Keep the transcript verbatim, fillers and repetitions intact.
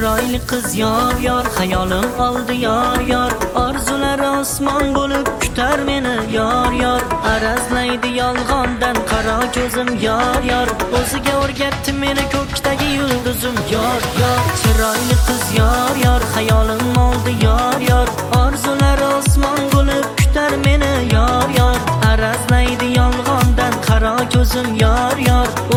Chiroyli qiz yor yor, xayolim oldi yor yor. Orzulari osmon bo'lib kutar meni yor yor. Arazlaydi yolg'ondan qaro ko'zim yor yor. O'ziga o'rgatdi meni ko'kdagi yulduzim yor yor. Chiroyli qiz yor yor, xayolim oldi yor yor. Orzulari osmon bo'lib kutar meni yor yor. Arazlaydi yolg'ondan qaro ko'zim yor yor.